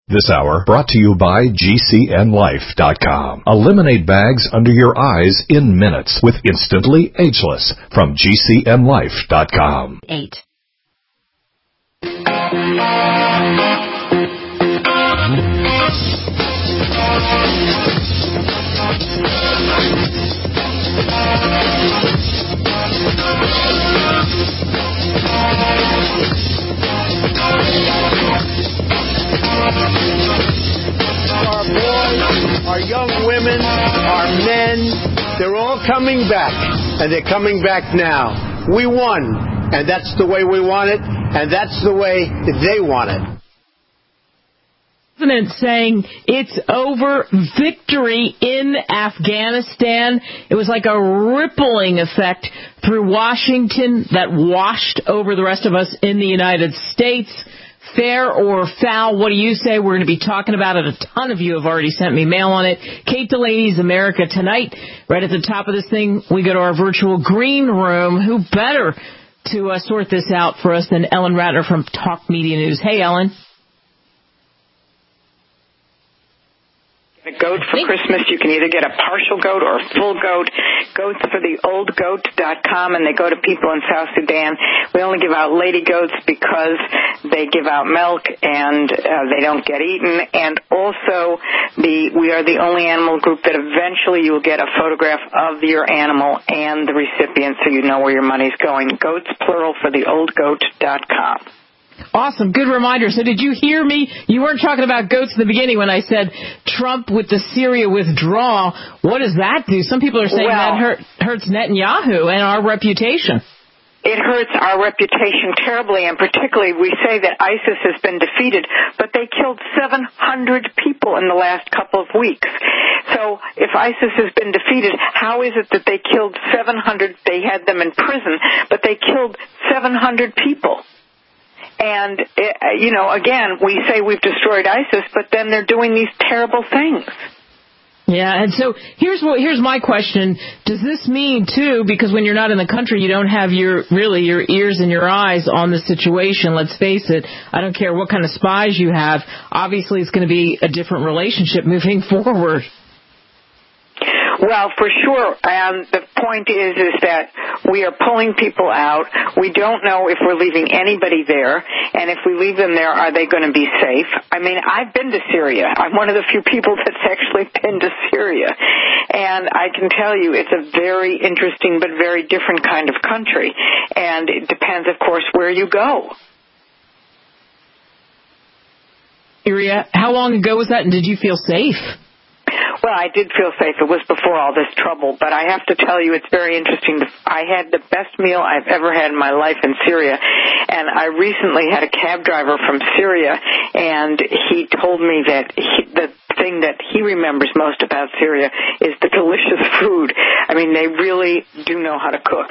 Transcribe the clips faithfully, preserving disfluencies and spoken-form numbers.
This hour brought to you by G C N Life dot com. Eliminate bags under your eyes in minutes with Instantly Ageless from G C N Life dot com. Eight. Our boys, our young women, our men, they're all coming back, and they're coming back now. We won, and that's the way we want it, and that's the way they want it. President saying it's over, victory in Afghanistan. It was like a rippling effect through Washington that washed over the rest of us in the United States. Fair or foul, what do you say? We're going to be talking about it. A ton of you have already sent me mail on it. Kate Delaney's America Tonight. Right at the top of this thing, we go to our virtual green room. Who better to uh, sort this out for us than Ellen Ratner from Talk Media News. Hey, Ellen. A goat for Christmas. You can either get a partial goat or a full goat. Goats for the old goat dot com, and they go to people in South Sudan. We only give out lady goats because they give out milk and uh, they don't get eaten. And also, the we are the only animal group that eventually you will get a photograph of your animal and the recipient so you know where your money's going. Goats, plural, for the old goat dot com. Awesome. Good reminder. So did you hear me? You weren't talking about goats in the beginning when I said Trump with the Syria withdrawal. What does that do? Some people are saying well, that hurt, hurts Netanyahu and our reputation. It hurts our reputation terribly, and particularly we say that ISIS has been defeated, but they killed seven hundred people in the last couple of weeks. So if ISIS has been defeated, how is it that they killed seven hundred? They had them in prison, but they killed seven hundred people. And, you know, again, we say we've destroyed ISIS, but then they're doing these terrible things. Yeah, and so here's what here's my question. Does this mean, too, because when you're not in the country, you don't have your really your ears and your eyes on the situation, let's face it. I don't care what kind of spies you have. Obviously, it's going to be a different relationship moving forward. Well, for sure, and the point is is that we are pulling people out. We don't know if we're leaving anybody there, and if we leave them there, are they going to be safe? I mean, I've been to Syria. I'm one of the few people that's actually been to Syria, and I can tell you it's a very interesting but very different kind of country, and it depends, of course, where you go. Syria, how long ago was that, and did you feel safe? Well, I did feel safe. It was before all this trouble, but I have to tell you it's very interesting. I had the best meal I've ever had in my life in Syria, and I recently had a cab driver from Syria, and he told me that he, the thing that he remembers most about Syria is the delicious food. I mean, they really do know how to cook.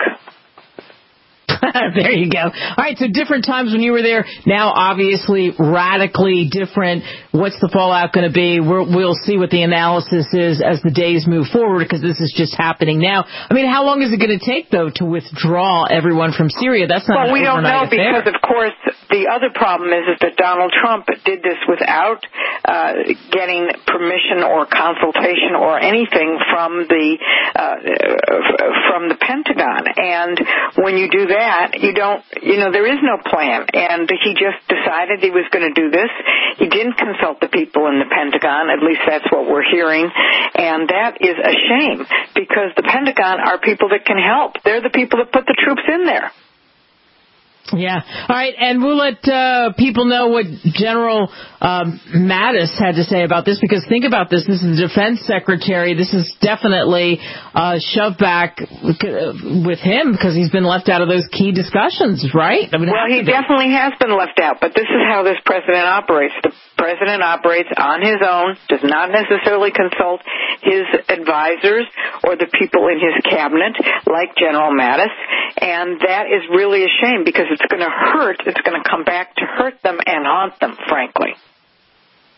There you go. All right, so different times when you were there. Now, obviously, radically different. What's the fallout going to be? We'll, we'll see what the analysis is as the days move forward, because this is just happening now. I mean, how long is it going to take, though, to withdraw everyone from Syria? That's not well, an we don't know affair. Because, of course, the other problem is, is that Donald Trump did this without uh, getting permission or consultation or anything from the uh, from the Pentagon. And when you do that, you don't, you know, there is no plan. And he just decided he was going to do this. He didn't consult the people in the Pentagon. At least that's what we're hearing. And that is a shame, because the Pentagon are people that can help. They're the people that put the troops in there. Yeah. All right. And we'll let uh, people know what General um, Mattis had to say about this, because think about this. This is the defense secretary. This is definitely uh, shoved back with him because he's been left out of those key discussions, right? I mean, well, he definitely has been left out. But this is how this president operates. The president operates on his own, does not necessarily consult his advisors or the people in his cabinet like General Mattis. And that is really a shame, because it's going to hurt. It's going to come back to hurt them and haunt them, frankly.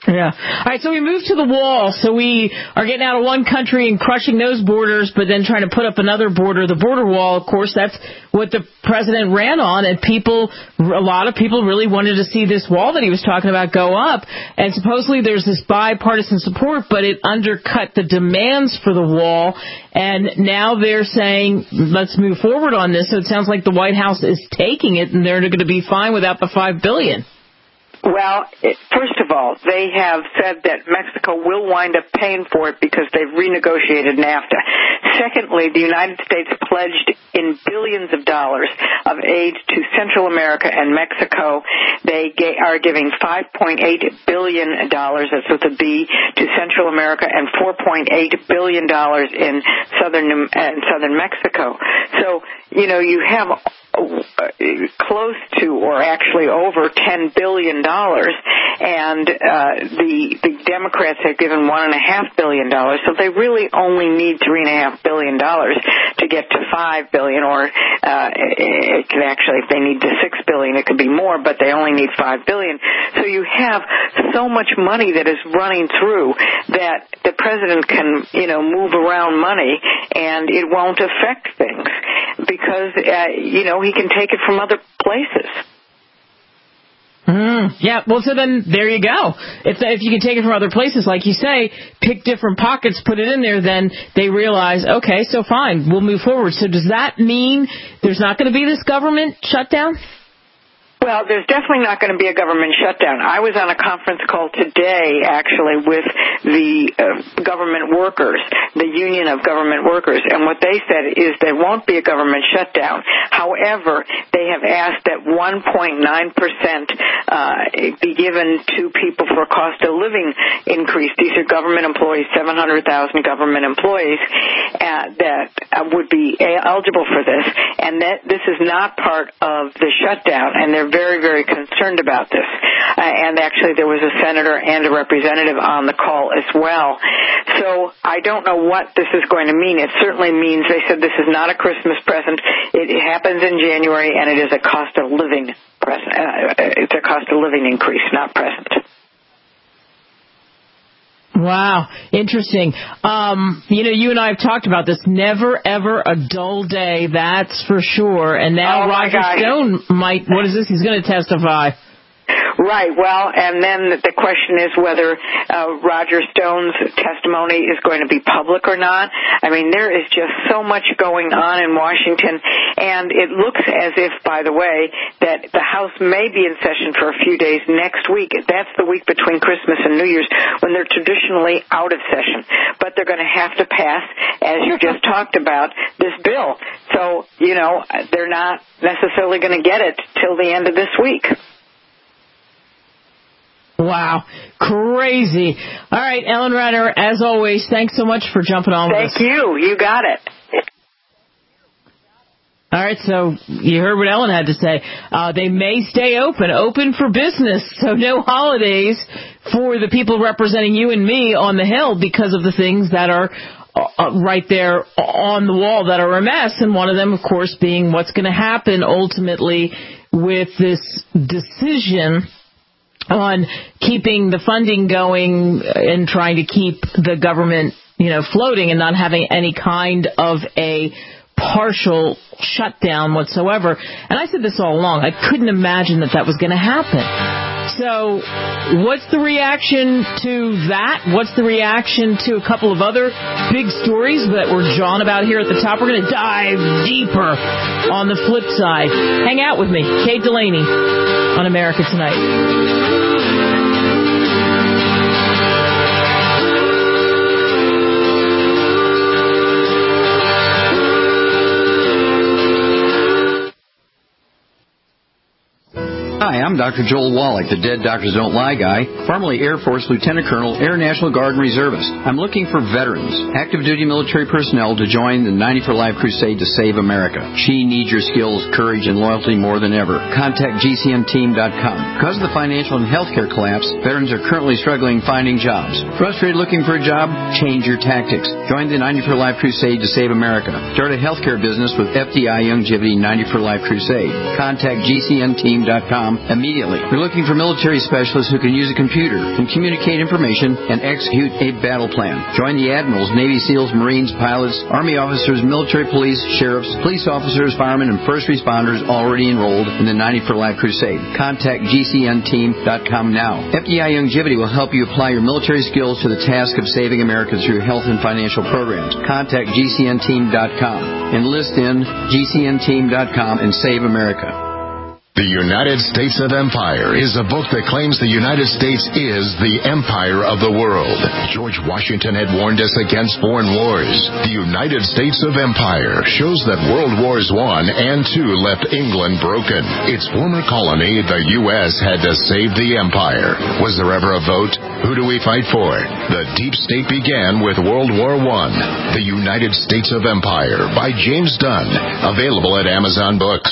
Yeah. All right, so we move to the wall. So we are getting out of one country and crushing those borders, but then trying to put up another border. The border wall, of course, that's what the president ran on, and people, a lot of people really wanted to see this wall that he was talking about go up. And supposedly there's this bipartisan support, but it undercut the demands for the wall. And now they're saying, let's move forward on this. So it sounds like the White House is taking it, and they're going to be fine without the five billion dollars. Well, first of all, they have said that Mexico will wind up paying for it because they've renegotiated NAFTA. Secondly, the United States pledged in billions of dollars of aid to Central America and Mexico. They are giving five point eight billion dollars, that's with a B, to Central America and four point eight billion dollars in southern, uh, southern Mexico. So, you know, you have close to, or actually over ten billion dollars, and uh, the the Democrats have given one and a half billion dollars. So they really only need three and a half billion dollars to get to five billion, or uh, it could actually, if they need to six billion, it could be more, but they only need five billion. So you have so much money that is running through that the president can, you know, move around money, and it won't affect things because uh, you know, he can take it from other places. Mm, yeah, well, so then there you go. If if you can take it from other places, like you say, pick different pockets, put it in there, then they realize, okay, so fine, we'll move forward. So does that mean there's not going to be this government shutdown? Well, there's definitely not going to be a government shutdown. I was on a conference call today, actually, with the uh, government workers, the Union of Government Workers, and what they said is there won't be a government shutdown. However, they have asked that one point nine percent uh, be given to people for a cost of living increase. These are government employees, seven hundred thousand government employees uh, that uh, would be eligible for this, and that this is not part of the shutdown, and they're very, very concerned about this. Uh, and actually there was a senator and a representative on the call as well. So I don't know what this is going to mean. It certainly means, they said this is not a Christmas present. It, it happens in January, and it is a cost of living present. Uh, it's a cost of living increase, not present. Wow, interesting. Um, you know, you and I have talked about this. Never, ever a dull day, that's for sure. And now oh Roger Stone might, what is this? He's going to testify. Right. Well, and then the question is whether uh, Roger Stone's testimony is going to be public or not. I mean, there is just so much going on in Washington, and it looks as if, by the way, that the House may be in session for a few days next week. That's the week between Christmas and New Year's, when they're traditionally out of session. But they're going to have to pass, as you just talked about, this bill. So, you know, they're not necessarily going to get it till the end of this week. Wow. Crazy. All right, Ellen Renner, as always, thanks so much for jumping on with us. Thank you. You got it. All right, so you heard what Ellen had to say. Uh, they may stay open, open for business, so no holidays for the people representing you and me on the Hill because of the things that are uh, right there on the wall that are a mess, and one of them, of course, being what's going to happen ultimately with this decision on keeping the funding going and trying to keep the government, you know, floating and not having any kind of a partial shutdown whatsoever. And I said this all along. I couldn't imagine that that was going to happen. So what's the reaction to that? What's the reaction to a couple of other big stories that we're jawing about here at the top? We're going to dive deeper on the flip side. Hang out with me, Kate Delaney on America Tonight. Hi, I'm Doctor Joel Wallach, the Dead Doctors Don't Lie guy, formerly Air Force Lieutenant Colonel, Air National Guard and Reservist. I'm looking for veterans, active duty military personnel to join the ninety for Life crusade to save America. She needs your skills, courage, and loyalty more than ever. Contact G C M team dot com. Because of the financial and healthcare collapse, veterans are currently struggling finding jobs. Frustrated looking for a job? Change your tactics. Join the ninety for Life crusade to save America. Start a healthcare business with F D I Longevity ninety for Life crusade. Contact G C M team dot com and immediately. We're looking for military specialists who can use a computer, can communicate information, and execute a battle plan. Join the admirals, Navy SEALs, Marines, pilots, Army officers, military police, sheriffs, police officers, firemen, and first responders already enrolled in the ninety for Life Crusade. Contact G C N team dot com now. F D I Youngevity will help you apply your military skills to the task of saving America through health and financial programs. Contact G C N team dot com. Enlist in G C N team dot com and save America. The United States of Empire is a book that claims the United States is the empire of the world. George Washington had warned us against foreign wars. The United States of Empire shows that World Wars One and Two left England broken. Its former colony, the U S, had to save the empire. Was there ever a vote? Who do we fight for? The deep state began with World War One. The United States of Empire by James Dunn. Available at Amazon Books.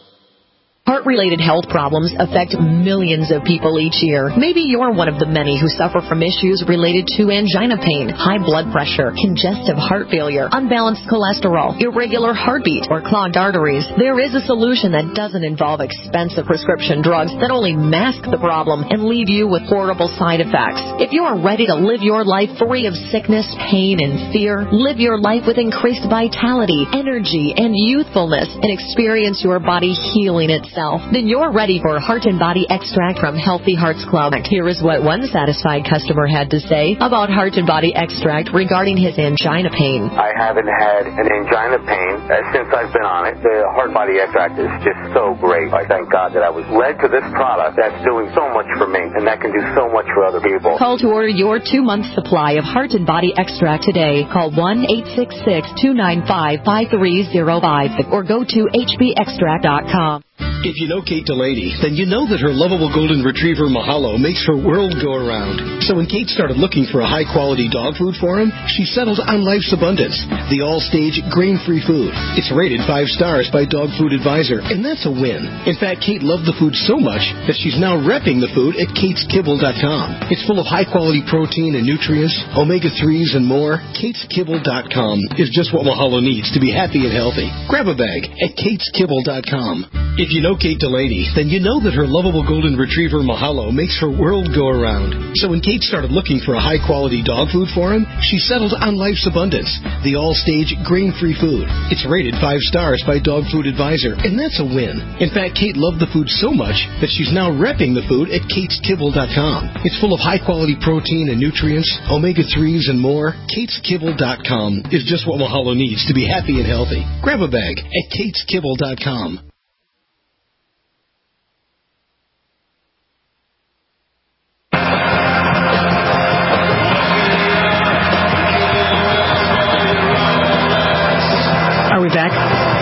Heart-related health problems affect millions of people each year. Maybe you're one of the many who suffer from issues related to angina pain, high blood pressure, congestive heart failure, unbalanced cholesterol, irregular heartbeat, or clogged arteries. There is a solution that doesn't involve expensive prescription drugs that only mask the problem and leave you with horrible side effects. If you are ready to live your life free of sickness, pain, and fear, live your life with increased vitality, energy, and youthfulness, and experience your body healing itself, then you're ready for Heart and Body Extract from Healthy Hearts Club. Here is what one satisfied customer had to say about Heart and Body Extract regarding his angina pain. I haven't had an angina pain uh, since I've been on it. The Heart and Body Extract is just so great. I thank God that I was led to this product that's doing so much for me, and that can do so much for other people. Call to order your two-month supply of Heart and Body Extract today. Call one eight six six, two nine five, five three zero five or go to H B extract dot com. If you know Kate Delaney, then you know that her lovable golden retriever Mahalo makes her world go around. So when Kate started looking for a high-quality dog food for him, she settled on Life's Abundance, the all-stage grain-free food. It's rated five stars by Dog Food Advisor, and that's a win. In fact, Kate loved the food so much that she's now repping the food at Kates Kibble dot com. It's full of high-quality protein and nutrients, omega threes, and more. Kates Kibble dot com is just what Mahalo needs to be happy and healthy. Grab a bag at Kates Kibble dot com. If you know Kate Delaney, then you know that her lovable golden retriever Mahalo makes her world go around. So when Kate started looking for a high-quality dog food for him, she settled on Life's Abundance, the all-stage grain-free food. It's rated five stars by Dog Food Advisor, and that's a win. In fact, Kate loved the food so much that she's now repping the food at Kates Kibble dot com. It's full of high-quality protein and nutrients, omega threes, and more. Kates Kibble dot com is just what Mahalo needs to be happy and healthy. Grab a bag at Kates Kibble dot com. Are we back?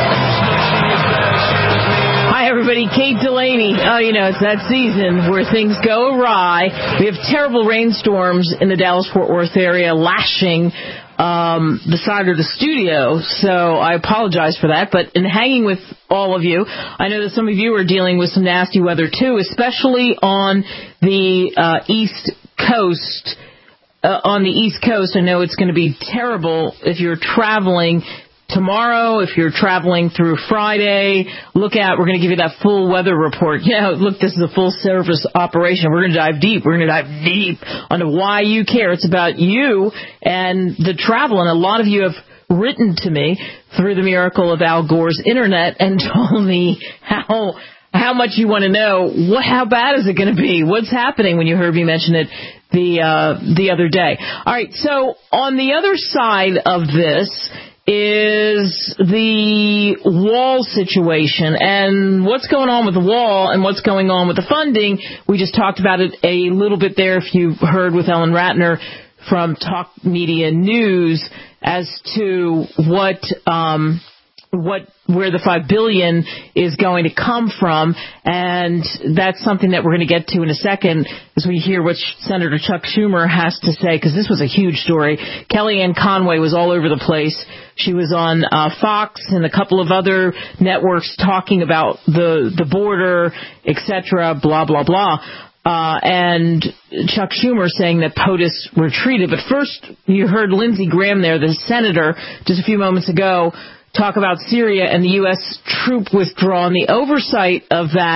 Hi, everybody. Kate Delaney. Oh, you know, it's that season where things go awry. We have terrible rainstorms in the Dallas-Fort Worth area lashing um, the side of the studio, so I apologize for that. But in hanging with all of you, I know that some of you are dealing with some nasty weather, too, especially on the uh, East Coast. Uh, on the East Coast, I know it's going to be terrible if you're traveling tomorrow, if you're traveling through Friday. Look out. We're going to give you that full weather report. You know, look, this is a full-service operation. We're going to dive deep. We're going to dive deep onto why you care. It's about you and the travel. And a lot of you have written to me through the miracle of Al Gore's internet and told me how how much you want to know. What? How bad is it going to be? What's happening? When you heard me mention it the uh, the other day. All right, so on the other side of this is the wall situation and what's going on with the wall and what's going on with the funding. We just talked about it a little bit there, if you heard, with Ellen Ratner from Talk Media News as to what um, what where the five billion dollars is going to come from, and that's something that we're going to get to in a second as we hear what Senator Chuck Schumer has to say, because this was a huge story. Kellyanne Conway was all over the place. She was on uh, Fox and a couple of other networks talking about the the border, et cetera, blah, blah, blah. Uh, and Chuck Schumer saying that POTUS retreated. But first, you heard Lindsey Graham there, the senator, just a few moments ago, talk about Syria and the U S troop withdrawal and the oversight of that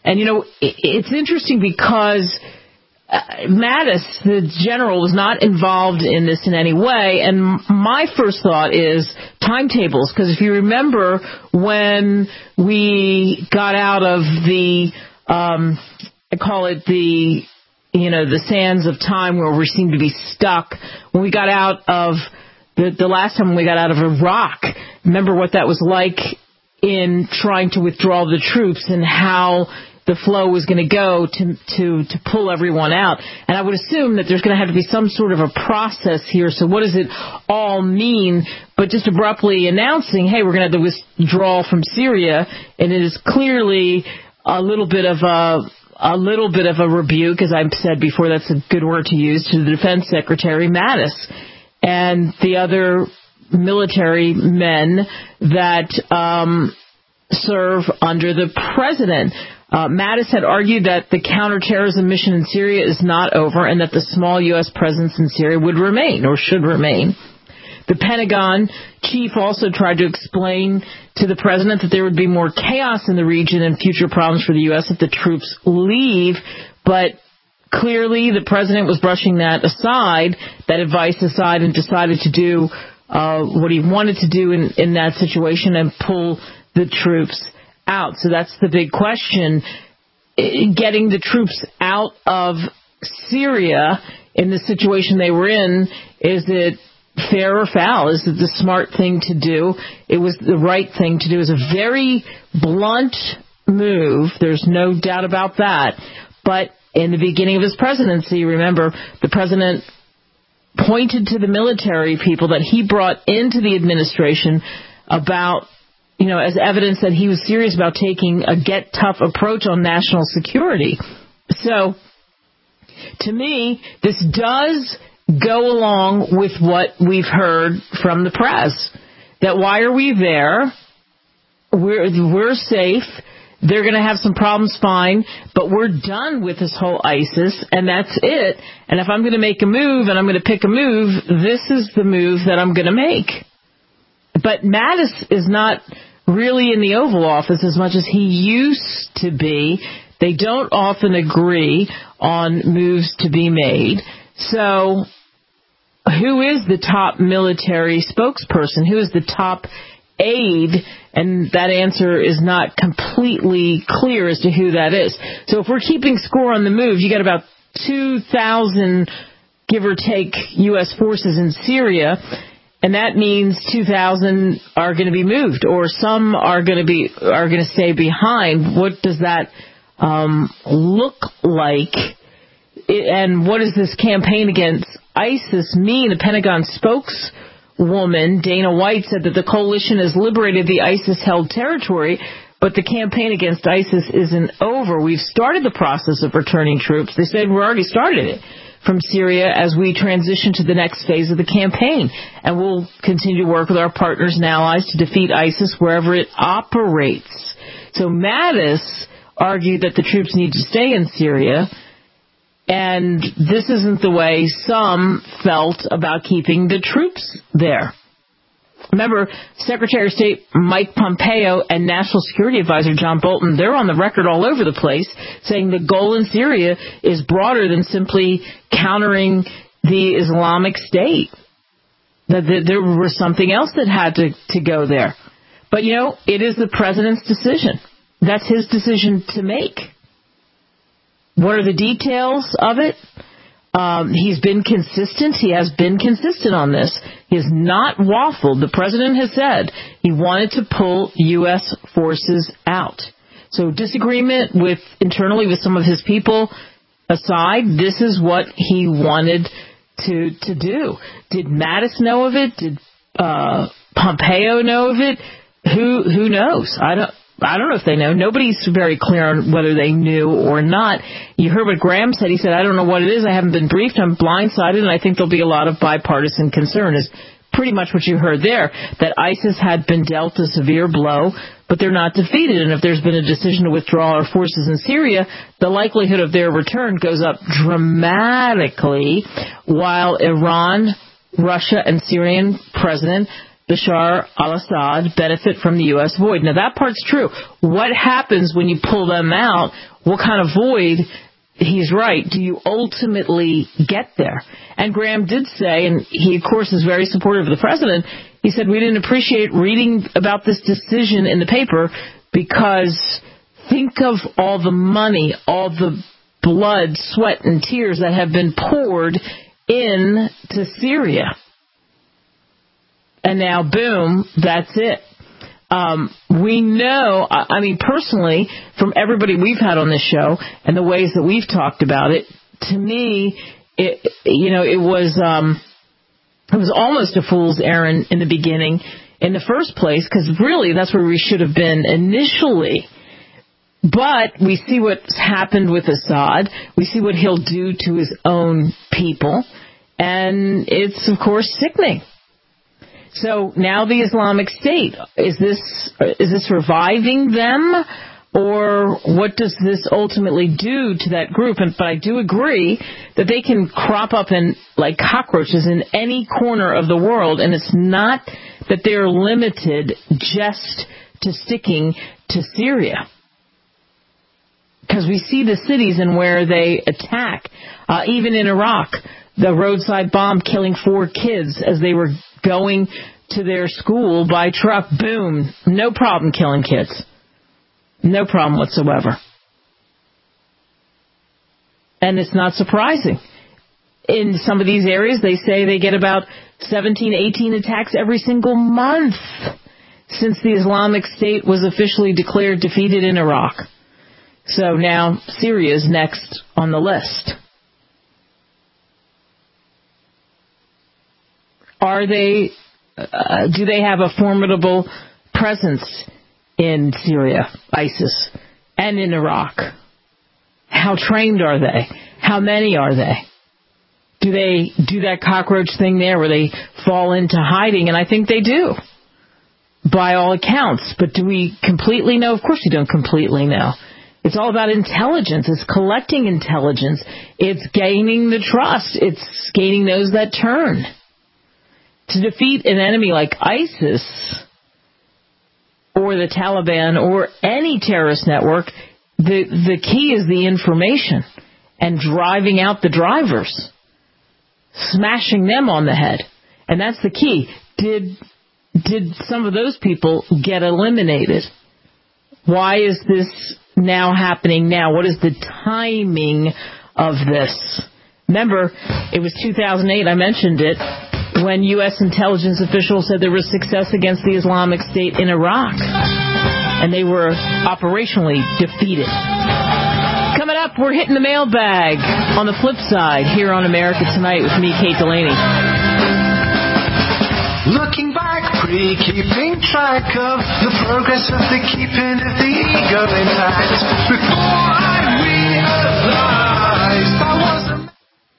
And, you know, it's interesting because uh, Mattis, the general, was not involved in this in any way. And my first thought is timetables, because if you remember when we got out of the, um, I call it the, you know, the sands of time where we seem to be stuck, when we got out of the, the last time we got out of Iraq, remember what that was like in trying to withdraw the troops and how the flow was going to go to to to pull everyone out. And I would assume that there's going to have to be some sort of a process here. So what does it all mean? But just abruptly announcing, hey, we're going to have to withdraw from Syria, and it is clearly a little bit of a a little bit of a rebuke, as I've said before, that's a good word to use, to the Defense Secretary Mattis and the other military men that um, serve under the president. Uh, Mattis had argued that the counterterrorism mission in Syria is not over and that the small U S presence in Syria would remain or should remain. The Pentagon chief also tried to explain to the president that there would be more chaos in the region and future problems for the U S if the troops leave, but clearly the president was brushing that aside, that advice aside, and decided to do uh, what he wanted to do in, in that situation and pull the troops out. So that's the big question. Getting the troops out of Syria in the situation they were in, is it fair or foul? Is it the smart thing to do? It was the right thing to do. It was a very blunt move. There's no doubt about that. But in the beginning of his presidency, remember, the president pointed to the military people that he brought into the administration about, you know, as evidence that he was serious about taking a get tough approach on national security. So, to me, this does go along with what we've heard from the press. That why are we there? We're, we're safe. They're going to have some problems, fine, but we're done with this whole ISIS, and that's it. And if I'm going to make a move and I'm going to pick a move, this is the move that I'm going to make. But Mattis is not really in the Oval Office as much as he used to be. They don't often agree on moves to be made. So who is the top military spokesperson? Who is the top aide? And that answer is not completely clear as to who that is. So if we're keeping score on the move, you got about two thousand, give or take, U S forces in Syria, and that means two thousand are going to be moved, or some are going to be are going to stay behind. What does that um, look like? And what does this campaign against ISIS mean? The Pentagon spokeswoman, Dana White, said that the coalition has liberated the ISIS-held territory, but the campaign against ISIS isn't over. We've started the process of returning troops. They said we already started it from Syria as we transition to the next phase of the campaign. And we'll continue to work with our partners and allies to defeat ISIS wherever it operates. So Mattis argued that the troops need to stay in Syria, and this isn't the way some felt about keeping the troops there. Remember, Secretary of State Mike Pompeo and National Security Advisor John Bolton, they're on the record all over the place saying the goal in Syria is broader than simply countering the Islamic State. That there was something else that had to, to go there. But, you know, it is the president's decision. That's his decision to make. What are the details of it? Um, he's been consistent. He has been consistent on this. He has not waffled. The president has said he wanted to pull U S forces out. So disagreement with internally with some of his people aside, this is what he wanted to to do. Did Mattis know of it? Did uh, Pompeo know of it? Who who knows? I don't. I don't know if they know. Nobody's very clear on whether they knew or not. You heard what Graham said. He said, I don't know what it is. I haven't been briefed. I'm blindsided, and I think there'll be a lot of bipartisan concern, is pretty much what you heard there, that ISIS had been dealt a severe blow, but they're not defeated. And if there's been a decision to withdraw our forces in Syria, the likelihood of their return goes up dramatically, while Iran, Russia, and Syrian President Bashar al-Assad benefit from the U S void. Now, that part's true. What happens when you pull them out? What kind of void? He's right. Do you ultimately get there? And Graham did say, and he, of course, is very supportive of the president, he said, we didn't appreciate reading about this decision in the paper because think of all the money, all the blood, sweat, and tears that have been poured into Syria. And now, boom, that's it. Um, we know, I mean, personally, from everybody we've had on this show and the ways that we've talked about it, to me, it, you know, it was um, it was almost a fool's errand in the beginning, in the first place, because really that's where we should have been initially. But we see what's happened with Assad. We see what he'll do to his own people, and it's, of course, sickening. So now the Islamic State, is this is this reviving them, or what does this ultimately do to that group? And but I do agree that they can crop up in like cockroaches in any corner of the world, and it's not that they're limited just to sticking to Syria. Because we see the cities and where they attack, uh, even in Iraq, the roadside bomb killing four kids as they were going to their school by truck. Boom. No problem killing kids. No problem whatsoever. And it's not surprising. In some of these areas, they say they get about seventeen, eighteen attacks every single month since the Islamic State was officially declared defeated in Iraq. So now Syria's next on the list. Are they, uh, do they have a formidable presence in Syria, ISIS, and in Iraq? How trained are they? How many are they? Do they do that cockroach thing there where they fall into hiding? And I think they do, by all accounts. But do we completely know? Of course you don't completely know. It's all about intelligence. It's collecting intelligence. It's gaining the trust. It's gaining those that turn. To defeat an enemy like ISIS or the Taliban or any terrorist network, the, the key is the information and driving out the drivers, smashing them on the head. And that's the key. Did, did some of those people get eliminated? Why is this now happening now? What is the timing of this? Remember, it was two thousand eight, I mentioned it, when U S intelligence officials said there was success against the Islamic State in Iraq, and they were operationally defeated. Coming up, we're hitting the mailbag on the flip side here on America Tonight with me, Kate Delaney. Looking back, pre-keeping track of the progress of the keeping of the ego intact. Before I realized I wasn't.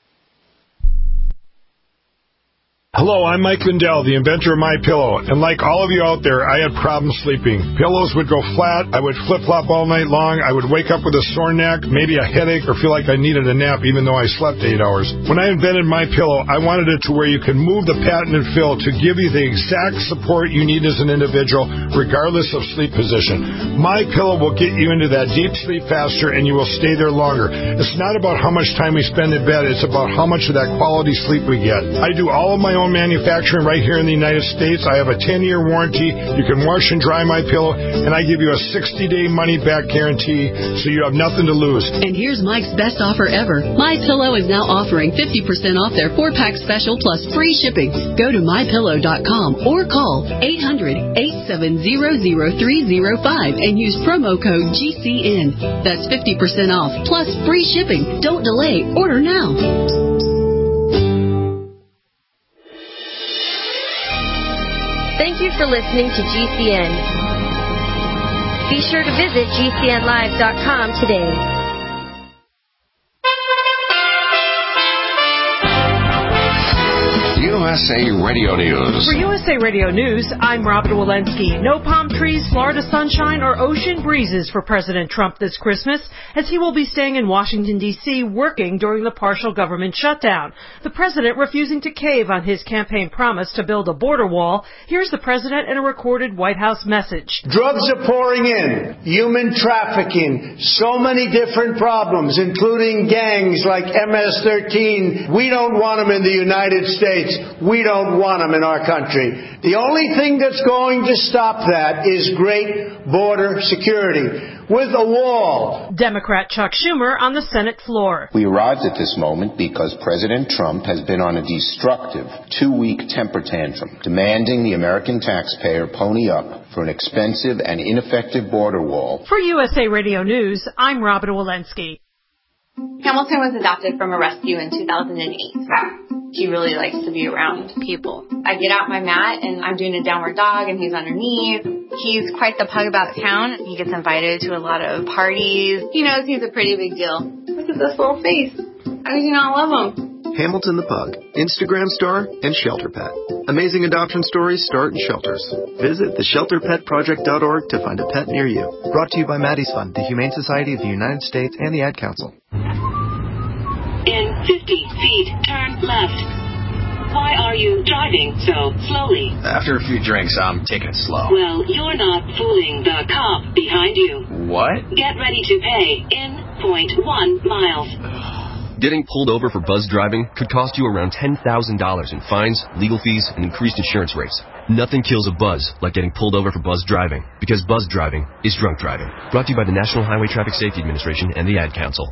Hello, I'm Mike Lindell, the inventor of MyPillow, and like all of you out there, I had problems sleeping. Pillows would go flat, I would flip-flop all night long, I would wake up with a sore neck, maybe a headache, or feel like I needed a nap even though I slept eight hours. When I invented MyPillow, I wanted it to where you can move the patented fill to give you the exact support you need as an individual, regardless of sleep position. MyPillow will get you into that deep sleep faster, and you will stay there longer. It's not about how much time we spend in bed, it's about how much of that quality sleep we get. I do all of my own manufacturing right here in the United States. I have a ten-year warranty. You can wash and dry MyPillow, and I give you a sixty-day money-back guarantee, so you have nothing to lose. And here's Mike's best offer ever. MyPillow is now offering fifty percent off their four-pack special plus free shipping. Go to my pillow dot com or call eight hundred, eight seven zero, zero three zero five and use promo code G C N. That's fifty percent off plus free shipping. Don't delay. Order now. Thank you for listening to G C N. Be sure to visit G C N live dot com today. You S A Radio News. For U S A Radio News, I'm Robert Walensky. No palm trees, Florida sunshine, or ocean breezes for President Trump this Christmas, as he will be staying in Washington, D C working during the partial government shutdown. The president refusing to cave on his campaign promise to build a border wall. Here's the president in a recorded White House message. Drugs are pouring in, human trafficking, so many different problems, including gangs like M S thirteen. We don't want them in the United States. We don't want them in our country. The only thing that's going to stop that is great border security. With a wall. Democrat Chuck Schumer on the Senate floor. We arrived at this moment because President Trump has been on a destructive two-week temper tantrum, demanding the American taxpayer pony up for an expensive and ineffective border wall. For U S A Radio News, I'm Robert Walensky. Hamilton was adopted from a rescue in two thousand eight. He really likes to be around people. I get out my mat and I'm doing a downward dog and he's underneath. He's quite the pug about town. He gets invited to a lot of parties. He knows he's a pretty big deal. Look at this little face. How do you not love him? Hamilton the Pug, Instagram star, and Shelter Pet. Amazing adoption stories start in shelters. Visit the shelter pet project dot org to find a pet near you. Brought to you by Maddie's Fund, the Humane Society of the United States, and the Ad Council. In fifty feet, turn left. Why are you driving so slowly? After a few drinks, I'm taking it slow. Well, you're not fooling the cop behind you. What? Get ready to pay in point one miles. Getting pulled over for buzz driving could cost you around ten thousand dollars in fines, legal fees, and increased insurance rates. Nothing kills a buzz like getting pulled over for buzz driving, because buzz driving is drunk driving. Brought to you by the National Highway Traffic Safety Administration and the Ad Council.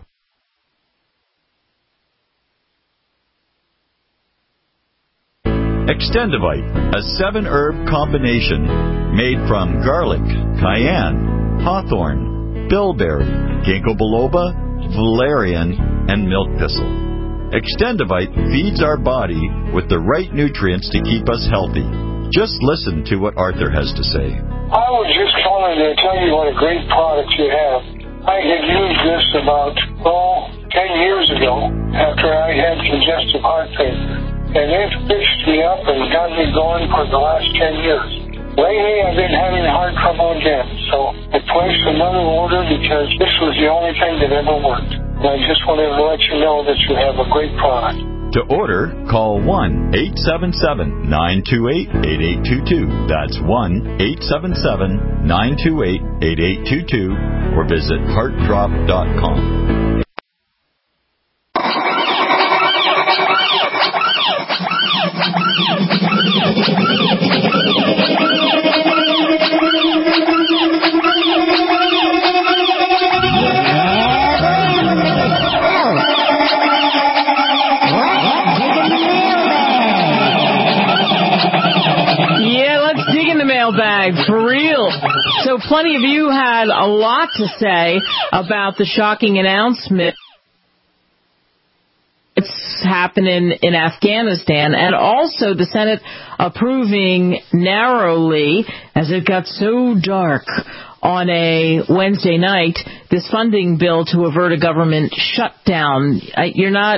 Extendivite, a seven-herb combination made from garlic, cayenne, hawthorn, bilberry, ginkgo biloba, valerian, and milk thistle. Extendivite feeds our body with the right nutrients to keep us healthy. Just listen to what Arthur has to say. I was just calling to tell you what a great product you have. I had used this about, oh, ten years ago after I had congestive heart failure. And it fixed me up and got me going for the last ten years. Lately, I've been having heart trouble again, so I placed another order because this was the only thing that ever worked. And I just wanted to let you know that you have a great product. To order, call one eight seven seven, nine two eight, eight eight two two. That's one eight seven seven, nine two eight, eight eight two two, or visit heart drop dot com. For real. So plenty of you had a lot to say about the shocking announcement. It's happening in Afghanistan, and also the Senate approving narrowly, as it got so dark on a Wednesday night, this funding bill to avert a government shutdown. You're not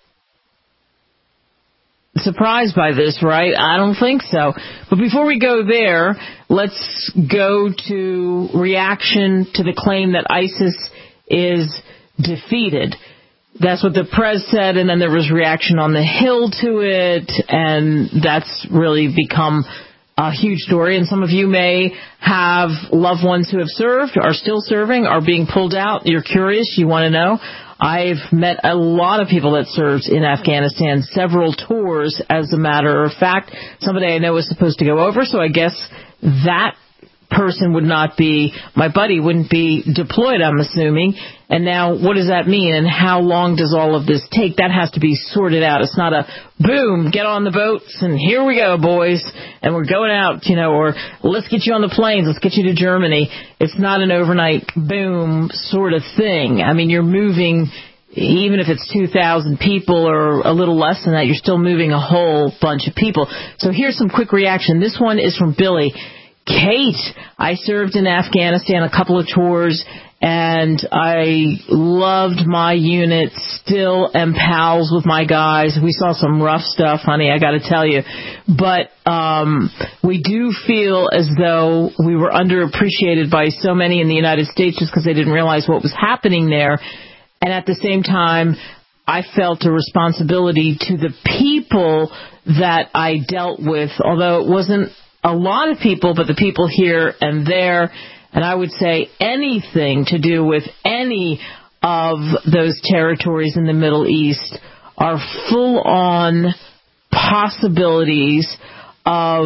surprised by this, right? I don't think so. But before we go there, let's go to reaction to the claim that ISIS is defeated. That's what the press said, and then there was reaction on the Hill to it, and that's really become a huge story. And some of you may have loved ones who have served, are still serving, are being pulled out. You're curious, you want to know. I've met a lot of people that served in Afghanistan, several tours, as a matter of fact. Somebody I know was supposed to go over, so I guess that person would not be, my buddy wouldn't be deployed, I'm assuming. And now, what does that mean, and how long does all of this take? That has to be sorted out. It's not a, boom, get on the boats, and here we go, boys, and we're going out, you know, or let's get you on the planes, let's get you to Germany. It's not an overnight, boom, sort of thing. I mean, you're moving, even if it's two thousand people or a little less than that, you're still moving a whole bunch of people. So here's some quick reaction. This one is from Billy. Kate, I served in Afghanistan, a couple of tours, And I loved my unit, still am pals with my guys. We saw some rough stuff, honey, I got to tell you. But um, we do feel as though we were underappreciated by so many in the United States just because they didn't realize what was happening there. And at the same time, I felt a responsibility to the people that I dealt with, although it wasn't a lot of people, but the people here and there. And I would say anything to do with any of those territories in the Middle East are full-on possibilities of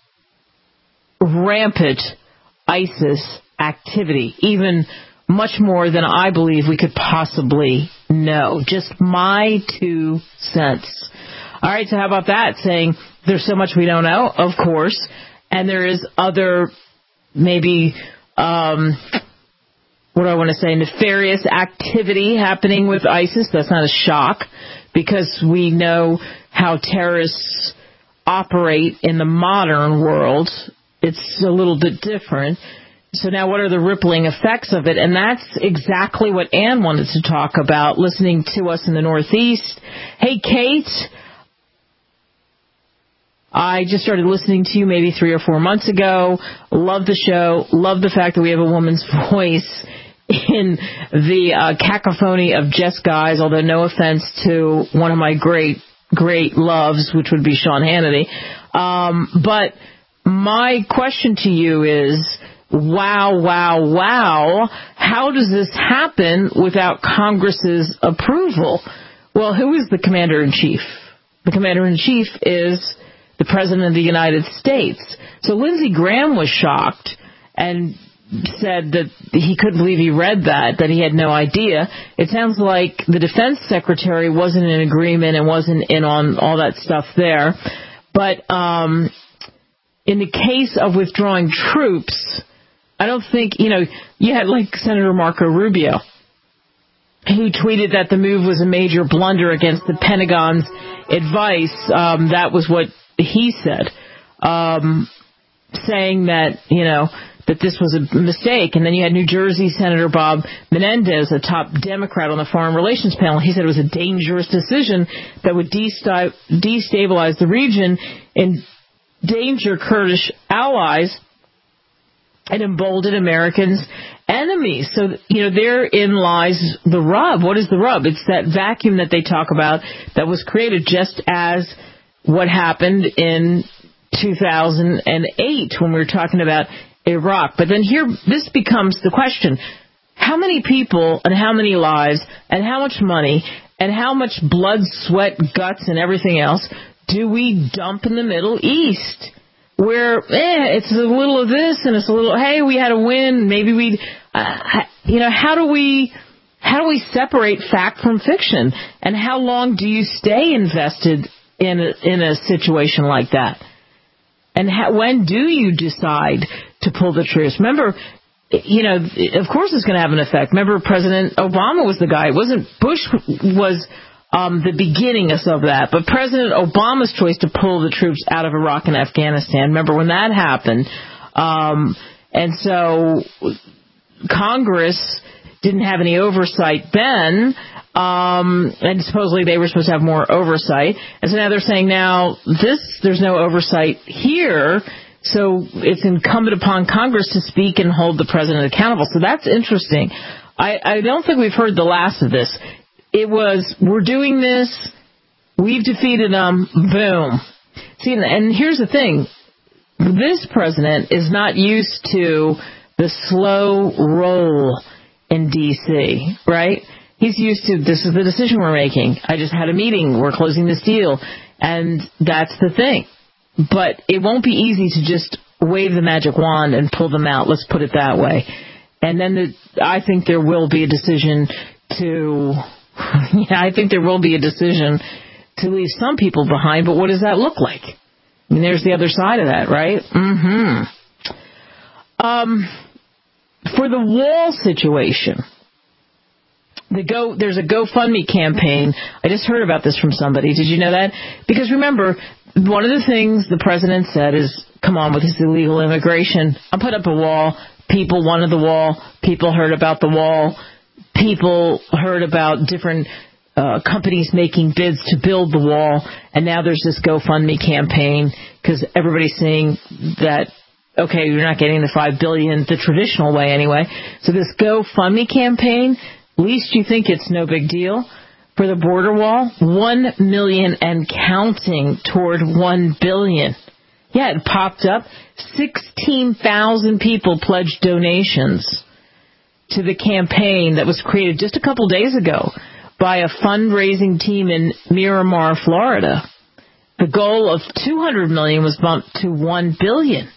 rampant ISIS activity, even much more than I believe we could possibly know. Just my two cents. All right, so how about that? Saying there's so much we don't know, of course, and there is other maybe... Um, what do I want to say, nefarious activity happening with ISIS. That's not a shock because we know how terrorists operate in the modern world. It's a little bit different. So now what are the rippling effects of it? And that's exactly what Ann wanted to talk about, listening to us in the Northeast. Hey, Kate. I just started listening to you maybe three or four months ago. Love the show. Love the fact that we have a woman's voice in the uh, cacophony of just guys, although no offense to one of my great, great loves, which would be Sean Hannity. Um, but my question to you is, wow, wow, wow, how does this happen without Congress's approval? Well, who is the commander-in-chief? The commander-in-chief is the President of the United States. So Lindsey Graham was shocked and said that he couldn't believe he read that, that he had no idea. It sounds like the Defense Secretary wasn't in agreement and wasn't in on all that stuff there. But um, in the case of withdrawing troops, I don't think, you know, you had like Senator Marco Rubio, who tweeted that the move was a major blunder against the Pentagon's advice. Um, that was what he said, um, saying that, you know, that this was a mistake. And then you had New Jersey Senator Bob Menendez, a top Democrat on the Foreign Relations panel. He said it was a dangerous decision that would destabilize the region, endanger Kurdish allies, and embolden Americans' enemies. So, you know, therein lies the rub. What is the rub? It's that vacuum that they talk about that was created just as what happened in two thousand eight when we were talking about Iraq. But then here, this becomes the question. How many people and how many lives and how much money and how much blood, sweat, guts, and everything else do we dump in the Middle East? Where, eh, it's a little of this and it's a little, hey, we had a win, maybe we, uh, you know, how do we, how do we separate fact from fiction? And how long do you stay invested in a, in a situation like that? And how, when do you decide to pull the troops? Remember, you know, of course it's going to have an effect. Remember, President Obama was the guy. It wasn't Bush was um, the beginning of that, but President Obama's choice to pull the troops out of Iraq and Afghanistan. Remember when that happened? Um, and so Congress didn't have any oversight then. Um, and supposedly they were supposed to have more oversight. And so now they're saying now this, there's no oversight here. So it's incumbent upon Congress to speak and hold the president accountable. So that's interesting. I, I don't think we've heard the last of this. It was, we're doing this, we've defeated them, boom. See, and here's the thing. This president is not used to the slow roll in D C, right? He's used to, this is the decision we're making. I just had a meeting. We're closing this deal. And that's the thing. But it won't be easy to just wave the magic wand and pull them out. Let's put it that way. And then the, I think there will be a decision to, yeah, I think there will be a decision to leave some people behind. But what does that look like? I mean, there's the other side of that, right? Mm-hmm. Um, for the wall situation, The Go, there's a GoFundMe campaign. I just heard about this from somebody. Did you know that? Because remember, one of the things the president said is, come on with his illegal immigration. I'll put up a wall. People wanted the wall. People heard about the wall. People heard about different uh, companies making bids to build the wall. And now there's this GoFundMe campaign because everybody's seeing that, okay, you're not getting the five billion dollars the traditional way anyway. So this GoFundMe campaign, least you think it's no big deal. For the border wall, one million and counting toward one billion. Yeah, it popped up. sixteen thousand people pledged donations to the campaign that was created just a couple days ago by a fundraising team in Miramar, Florida. The goal of two hundred million was bumped to one billion.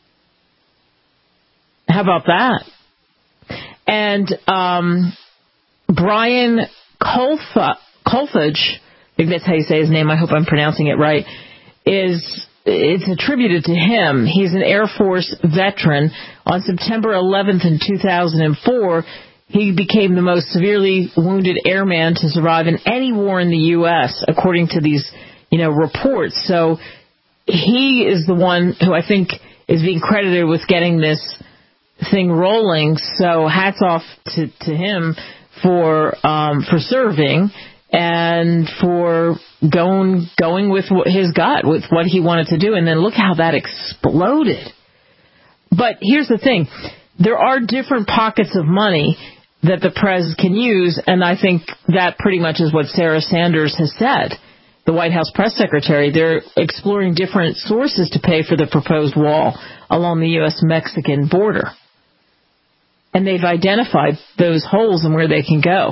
How about that? And um, Brian Colfa- Colfage, I think that's how you say his name, I hope I'm pronouncing it right, is it's attributed to him. He's an Air Force veteran. On September eleventh in two thousand four, he became the most severely wounded airman to survive in any war in the U S, according to these, you know, reports. So he is the one who I think is being credited with getting this thing rolling. So hats off to, to him for um, for serving and for going going with his gut, with what he wanted to do. And then look how that exploded. But here's the thing. There are different pockets of money that the press can use, and I think that pretty much is what Sarah Sanders has said, the White House press secretary. They're exploring different sources to pay for the proposed wall along the U S Mexican border. And they've identified those holes and where they can go.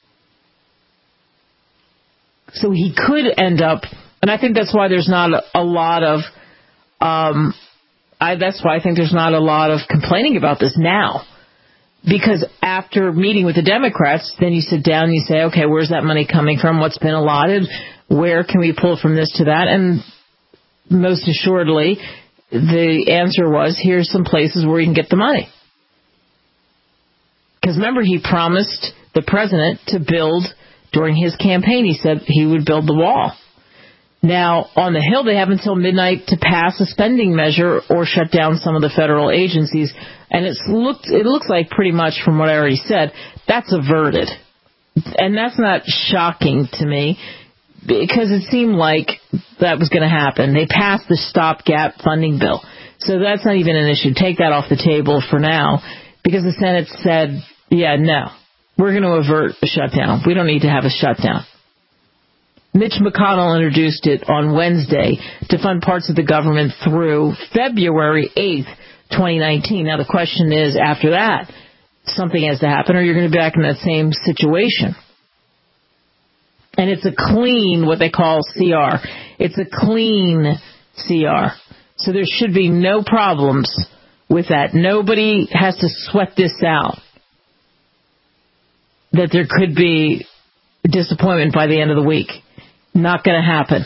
So he could end up, and I think that's why there's not a, a lot of, um, I, that's why I think there's not a lot of complaining about this now. Because after meeting with the Democrats, then you sit down and you say, okay, where's that money coming from? What's been allotted? Where can we pull from this to that? And most assuredly, the answer was, here's some places where you can get the money. Because remember, he promised the president to build, during his campaign, he said he would build the wall. Now, on the Hill, they have until midnight to pass a spending measure or shut down some of the federal agencies. And it's looked, it looks like pretty much from what I already said, that's averted. And that's not shocking to me, because it seemed like that was going to happen. They passed the stopgap funding bill. So that's not even an issue. Take that off the table for now, because the Senate said, yeah, no, we're going to avert a shutdown. We don't need to have a shutdown. Mitch McConnell introduced it on Wednesday to fund parts of the government through February eighth, twenty nineteen. Now, the question is, after that, something has to happen, or you're going to be back in that same situation. And it's a clean, what they call C R. It's a clean C R. So there should be no problems with that. Nobody has to sweat this out, that there could be disappointment by the end of the week. Not going to happen.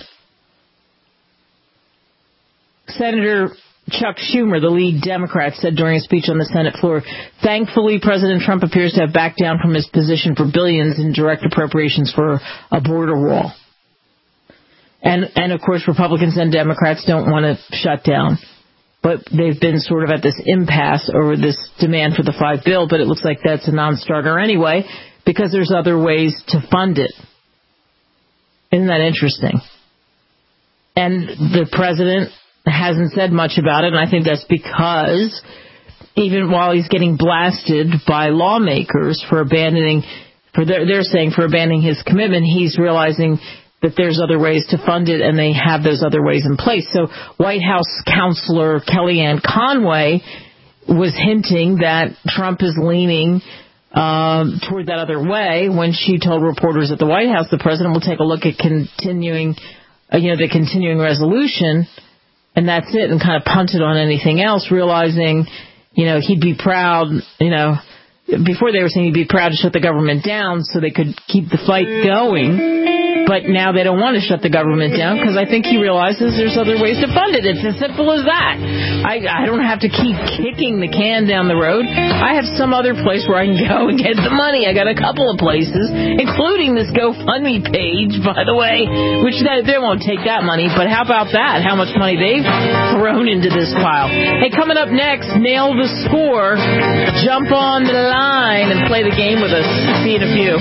Senator Chuck Schumer, the lead Democrat, said during a speech on the Senate floor, thankfully, President Trump appears to have backed down from his position for billions in direct appropriations for a border wall. And, and of course, Republicans and Democrats don't want to shut down. But they've been sort of at this impasse over this demand for the five bill, but it looks like that's a non-starter anyway, because there's other ways to fund it. Isn't that interesting? And the president hasn't said much about it, and I think that's because even while he's getting blasted by lawmakers for abandoning, for their, they're saying for abandoning his commitment, he's realizing that there's other ways to fund it, and they have those other ways in place. So White House counselor Kellyanne Conway was hinting that Trump is leaning Um, toward that other way when she told reporters at the White House the president will take a look at continuing, uh, you know, the continuing resolution, and that's it, and kind of punted on anything else, realizing, you know, he'd be proud, you know, before they were saying he'd be proud to shut the government down so they could keep the fight going. But now they don't want to shut the government down because I think he realizes there's other ways to fund it. It's as simple as that. I, I don't have to keep kicking the can down the road. I have some other place where I can go and get the money. I got a couple of places, including this GoFundMe page, by the way, which they, they won't take that money. But how about that? How much money they've thrown into this pile. Hey, coming up next, Nail the Score. Jump on the line and play the game with us. See you in a few.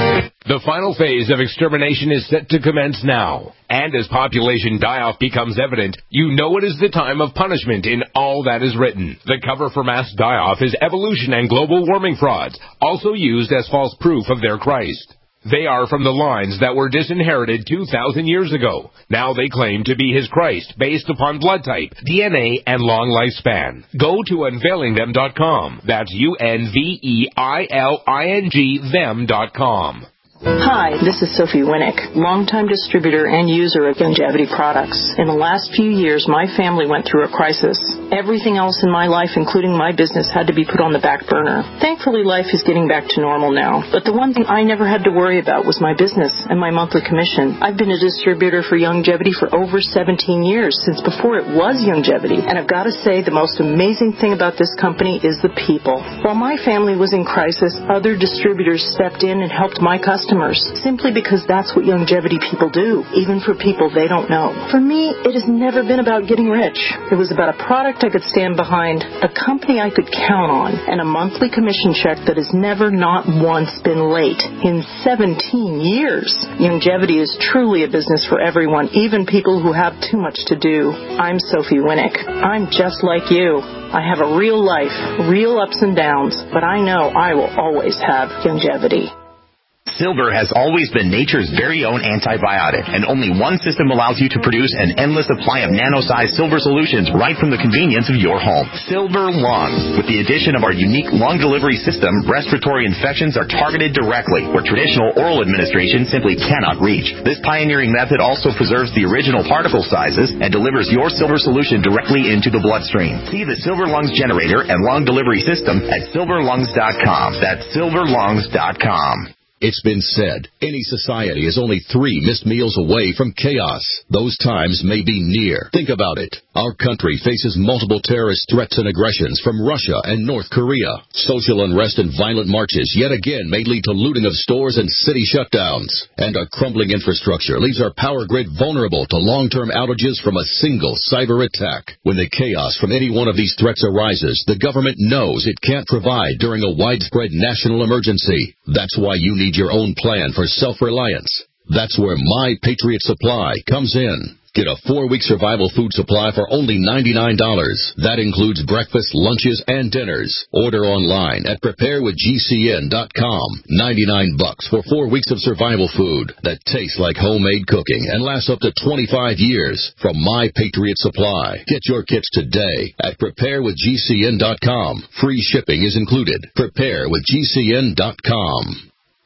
The final phase of extermination is set to commence now. And as population die-off becomes evident, you know it is the time of punishment in all that is written. The cover for mass die-off is evolution and global warming frauds, also used as false proof of their Christ. They are from the lines that were disinherited two thousand years ago. Now they claim to be his Christ, based upon blood type, D N A, and long lifespan. Go to unveiling them dot com. That's U N V E I L I N G them dot com. Hi, this is Sophie Winnick, longtime distributor and user of Youngevity products. In the last few years, my family went through a crisis. Everything else in my life, including my business, had to be put on the back burner. Thankfully, life is getting back to normal now. But the one thing I never had to worry about was my business and my monthly commission. I've been a distributor for Youngevity for over seventeen years, since before it was Youngevity. And I've got to say, the most amazing thing about this company is the people. While my family was in crisis, other distributors stepped in and helped my customers. Simply because that's what Youngevity people do, even for people they don't know. For me, it has never been about getting rich. It was about a product I could stand behind, a company I could count on, and a monthly commission check that has never, not once, been late. In seventeen years, Youngevity is truly a business for everyone, even people who have too much to do. I'm Sophie Winnick. I'm just like you. I have a real life, real ups and downs, but I know I will always have Youngevity. Silver has always been nature's very own antibiotic, and only one system allows you to produce an endless supply of nano-sized silver solutions right from the convenience of your home. Silver Lungs. With the addition of our unique lung delivery system, respiratory infections are targeted directly, where traditional oral administration simply cannot reach. This pioneering method also preserves the original particle sizes and delivers your silver solution directly into the bloodstream. See the Silver Lungs generator and lung delivery system at silver lungs dot com. That's silver lungs dot com. It's been said, any society is only three missed meals away from chaos. Those times may be near. Think about it. Our country faces multiple terrorist threats and aggressions from Russia and North Korea. Social unrest and violent marches yet again may lead to looting of stores and city shutdowns. And our crumbling infrastructure leaves our power grid vulnerable to long-term outages from a single cyber attack. When the chaos from any one of these threats arises, the government knows it can't provide during a widespread national emergency. That's why you need your own plan for self-reliance. That's where My Patriot Supply comes in. Get a four-week survival food supply for only ninety-nine dollars. That includes breakfast, lunches, and dinners. Order online at prepare with G C N dot com. ninety-nine bucks for four weeks of survival food that tastes like homemade cooking and lasts up to twenty-five years from My Patriot Supply. Get your kits today at prepare with G C N dot com. Free shipping is included. prepare with G C N dot com.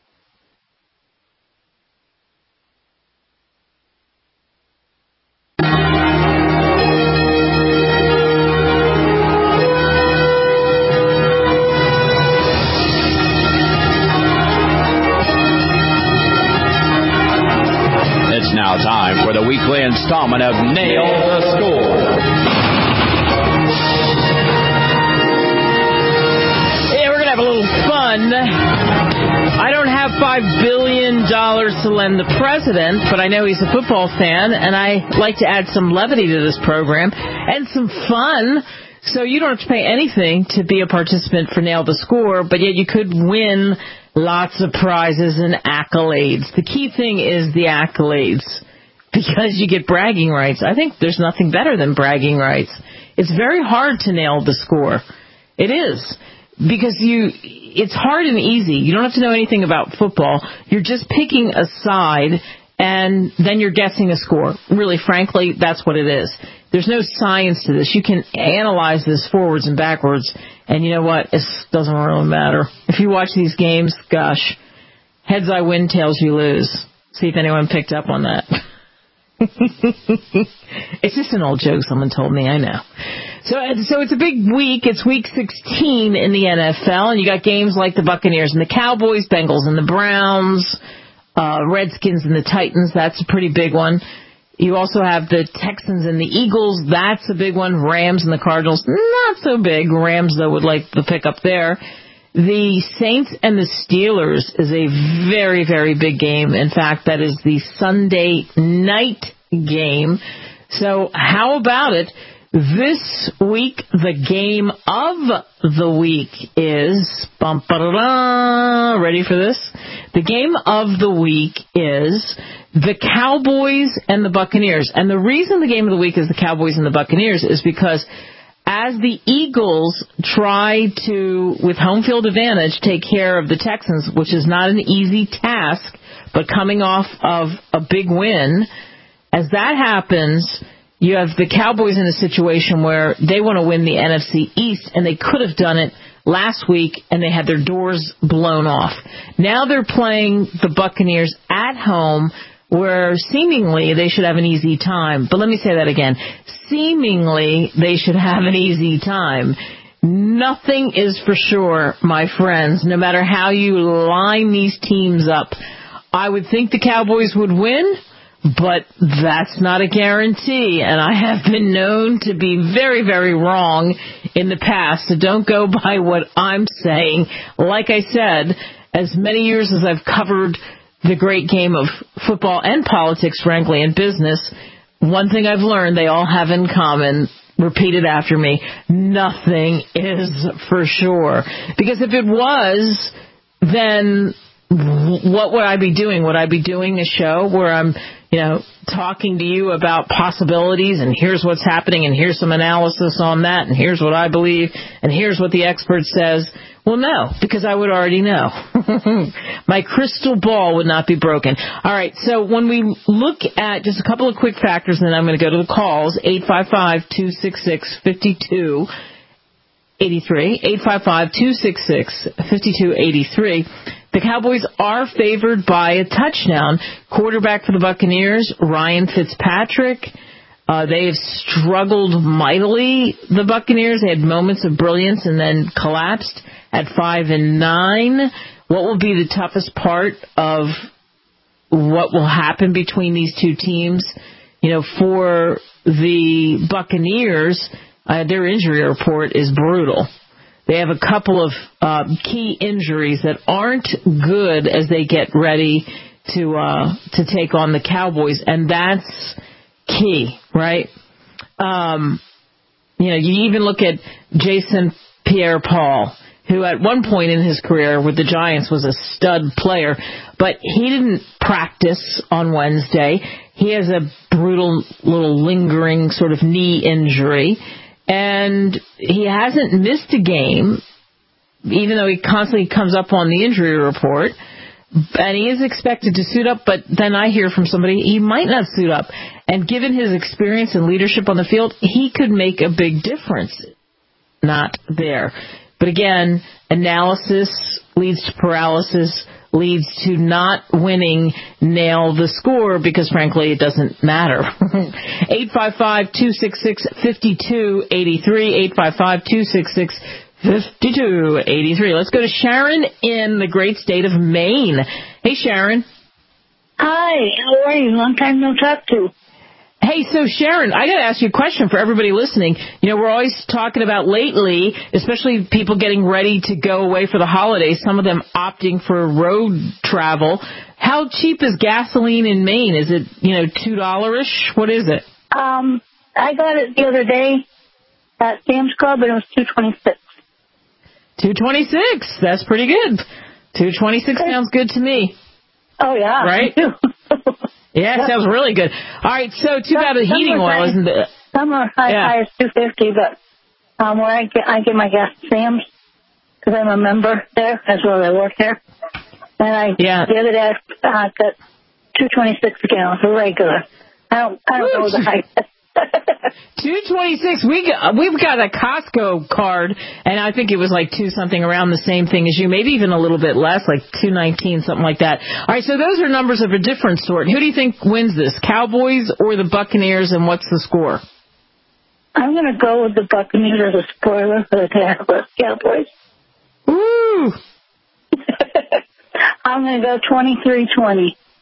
Now time for the weekly installment of Nail the Score. Yeah, we're going to have a little fun. I don't have five billion dollars to lend the president, but I know he's a football fan, and I like to add some levity to this program and some fun. So you don't have to pay anything to be a participant for Nail the Score, but yet you could win lots of prizes and accolades. The key thing is the accolades, because you get bragging rights. I think there's nothing better than bragging rights. It's very hard to nail the score. It is. Because you, it's hard and easy. You don't have to know anything about football. You're just picking a side, and then you're guessing a score. Really, frankly, that's what it is. There's no science to this. You can analyze this forwards and backwards, and you know what? It doesn't really matter. If you watch these games, gosh, heads I win, tails you lose. See if anyone picked up on that. It's just an old joke someone told me, I know. So, so it's a big week. It's week sixteen in the N F L, and you got games like the Buccaneers and the Cowboys, Bengals and the Browns. uh, Redskins and the Titans. That's a pretty big one. You also have the Texans and the Eagles. That's a big one. Rams and the Cardinals, not so big. Rams, though, would like the pick up there. The Saints and the Steelers is a very, very big game. In fact, that is the Sunday night game. So how about it? This week, the game of the week is, bum, ba-da-da, ready for this? The game of the week is the Cowboys and the Buccaneers. And the reason the game of the week is the Cowboys and the Buccaneers is because as the Eagles try to, with home field advantage, take care of the Texans, which is not an easy task, but coming off of a big win, as that happens, you have the Cowboys in a situation where they want to win the N F C East, and they could have done it last week, and they had their doors blown off. Now they're playing the Buccaneers at home, where seemingly they should have an easy time. But let me say that again. Seemingly they should have an easy time. Nothing is for sure, my friends, no matter how you line these teams up. I would think the Cowboys would win, but that's not a guarantee, and I have been known to be very, very wrong in the past, so don't go by what I'm saying. Like I said, as many years as I've covered the great game of football and politics, frankly, and business, one thing I've learned they all have in common, repeat it after me, nothing is for sure. Because if it was, then what would I be doing? Would I be doing a show where I'm, you know, talking to you about possibilities and here's what's happening and here's some analysis on that and here's what I believe and here's what the expert says? Well, no, because I would already know. My crystal ball would not be broken. All right, so when we look at just a couple of quick factors, and then I'm going to go to the calls, eight five five, two six six, five two eight three, eight five five, two six six, five two eight three. The Cowboys are favored by a touchdown. Quarterback for the Buccaneers, Ryan Fitzpatrick. Uh, they have struggled mightily, the Buccaneers. They had moments of brilliance and then collapsed at five and nine. What will be the toughest part of what will happen between these two teams? You know, for the Buccaneers, uh, their injury report is brutal. They have a couple of uh, key injuries that aren't good as they get ready to uh, to take on the Cowboys, and that's key, right? Um, you know, you even look at Jason Pierre-Paul, who at one point in his career with the Giants was a stud player, but he didn't practice on Wednesday. He has a brutal little lingering sort of knee injury. And he hasn't missed a game, even though he constantly comes up on the injury report. And he is expected to suit up, but then I hear from somebody he might not suit up. And given his experience and leadership on the field, he could make a big difference. Not there. But again, analysis leads to paralysis, leads to not winning, nail the score, because frankly it doesn't matter. eight five five, two six six, five two eight three, eight five five, two six six, five two eight three. Let's go to Sharon in the great state of Maine. Hey, Sharon. Hi, how are you? Long time no talk to. Hey, so Sharon, I got to ask you a question for everybody listening. You know, we're always talking about lately, especially people getting ready to go away for the holidays, some of them opting for road travel. How cheap is gasoline in Maine? Is it, you know, two dollars-ish? What is it? Um, I got it the other day at Sam's Club, and it was two twenty-six. two twenty-six. That's pretty good. two twenty-six sounds good to me. Oh, yeah. Right? Me too. Yeah, it sounds really good. All right, so too bad the heating oil isn't the... Some are high, yeah. high as two fifty, but um, where I get I get my gas at Sam's, because I'm a member there, as well as I work there. And I, yeah. the other day, I uh, got two twenty-six a gallon for regular. I don't, I don't know the high. two twenty-six. We got, we've got a Costco card, and I think it was like two something around the same thing as you, maybe even a little bit less, like two nineteen, something like that. All right, so those are numbers of a different sort. Who do you think wins this, Cowboys or the Buccaneers, and what's the score? I'm going to go with the Buccaneers as a spoiler for the Cowboys. Woo! I'm going to go twenty-three twenty.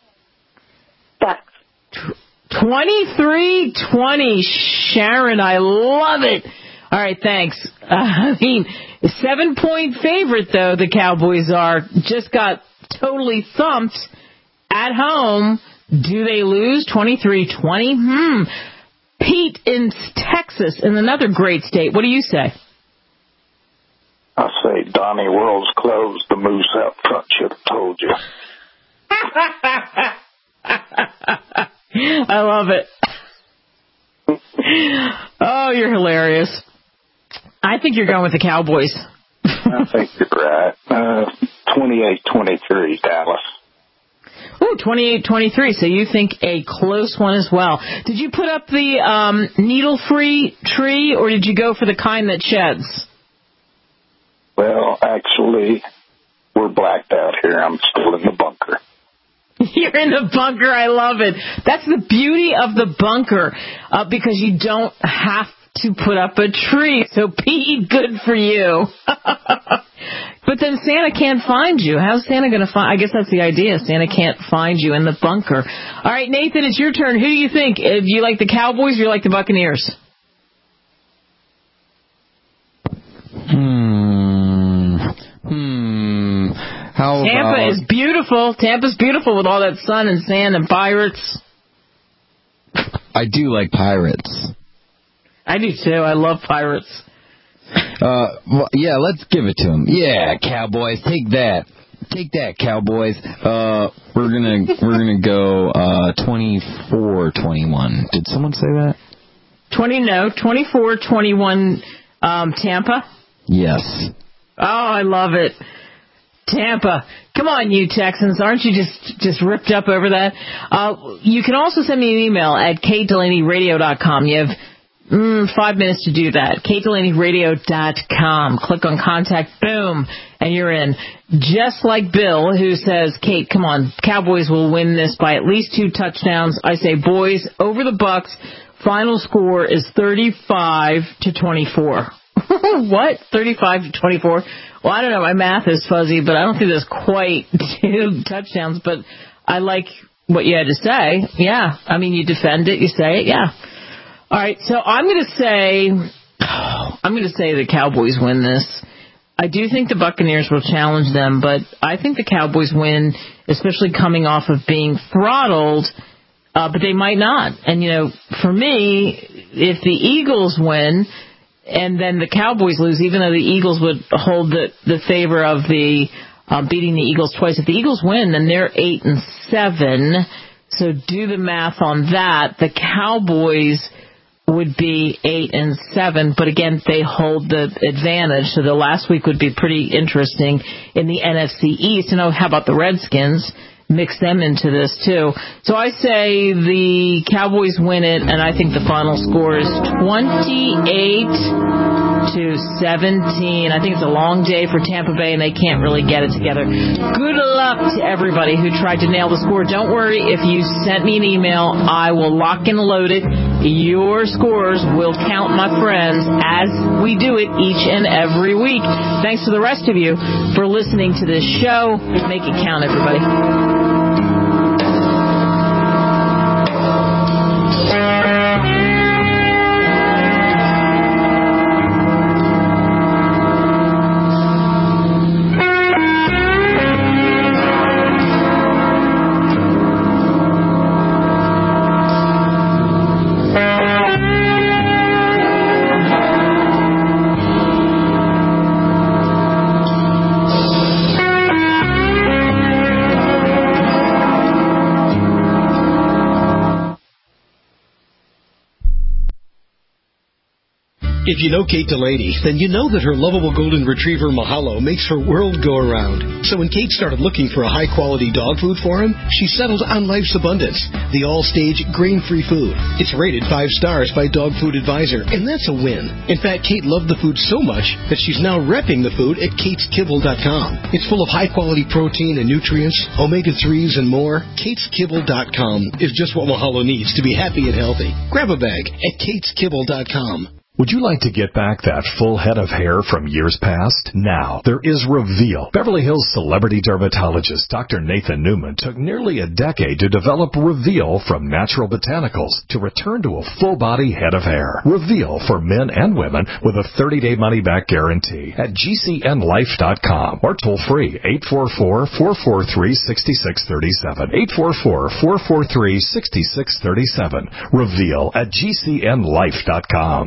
twenty-three twenty. Sharon, I love it. All right, thanks. Uh, I mean, seven-point favorite, though, the Cowboys are. Just got totally thumped at home. Do they lose twenty-three twenty? Hmm. Pete in Texas, in another great state. What do you say? I say Donnie World's closed. The moose out front should have told you. I love it. Oh, you're hilarious. I think you're going with the Cowboys. I think you're right. Uh, twenty-eight twenty-three, Dallas. Ooh, twenty-eight twenty-three. So you think a close one as well. Did you put up the um, needle-free tree, or did you go for the kind that sheds? Well, actually, we're blacked out here. I'm still in the bunker. You're in the bunker. I love it. That's the beauty of the bunker, uh, because you don't have to put up a tree. So, Pete, good for you. But then Santa can't find you. How's Santa going to find? I guess that's the idea. Santa can't find you in the bunker. All right, Nathan, it's your turn. Who do you think? Do you like the Cowboys or you like the Buccaneers? Hmm. Hmm. How Tampa about... is beautiful. Tampa's beautiful with all that sun and sand and pirates. I do like Pirates. I do too. I love Pirates. Uh, well, yeah, let's give it to them. Yeah, Cowboys, take that, take that, Cowboys. Uh, we're gonna we're gonna go uh twenty-four twenty-one. Did someone say that? Twenty no, twenty-four twenty-one. Um, Tampa. Yes. Oh, I love it. Tampa. Come on, you Texans. Aren't you just, just ripped up over that? Uh, you can also send me an email at kate delaney radio dot com. You have mm, five minutes to do that. kate delaney radio dot com. Click on contact, boom, and you're in. Just like Bill, who says, Kate, come on, Cowboys will win this by at least two touchdowns. I say, boys, over the Bucks. Final score is thirty-five to twenty-four. What? thirty-five to twenty-four? Well, I don't know. My math is fuzzy, but I don't think there's quite two touchdowns. But I like what you had to say. Yeah. I mean, you defend it. You say it. Yeah. All right. So I'm going to say, I'm going to say the Cowboys win this. I do think the Buccaneers will challenge them, but I think the Cowboys win, especially coming off of being throttled. Uh, but they might not. And, you know, for me, if the Eagles win and then the Cowboys lose, even though the Eagles would hold the, the favor of the uh, beating the Eagles twice, if the Eagles win, then they're eight and seven. So do the math on that. The Cowboys would be eight and seven, but again, they hold the advantage. So the last week would be pretty interesting in the N F C East. And oh, how about the Redskins? Mix them into this, too. So I say the Cowboys win it, and I think the final score is twenty-eight to seventeen. I think it's a long day for Tampa Bay, and they can't really get it together. Good luck to everybody who tried to nail the score. Don't worry. If you sent me an email, I will lock and load it. Your scores will count, my friends, as we do it each and every week. Thanks to the rest of you for listening to this show. Make it count, everybody. If you know Kate Delaney, then you know that her lovable golden retriever Mahalo makes her world go around. So when Kate started looking for a high-quality dog food for him, she settled on Life's Abundance, the all-stage grain-free food. It's rated five stars by Dog Food Advisor, and that's a win. In fact, Kate loved the food so much that she's now repping the food at kates kibble dot com. It's full of high-quality protein and nutrients, omega threes, and more. kates kibble dot com is just what Mahalo needs to be happy and healthy. Grab a bag at kates kibble dot com. Would you like to get back that full head of hair from years past? Now, there is Reveal. Beverly Hills celebrity dermatologist Doctor Nathan Newman took nearly a decade to develop Reveal from natural botanicals to return to a full-body head of hair. Reveal for men and women with a thirty-day money-back guarantee at G C N life dot com or toll free eight four four, four four three, six six three seven. eight four four, four four three, six six three seven. Reveal at G C N life dot com.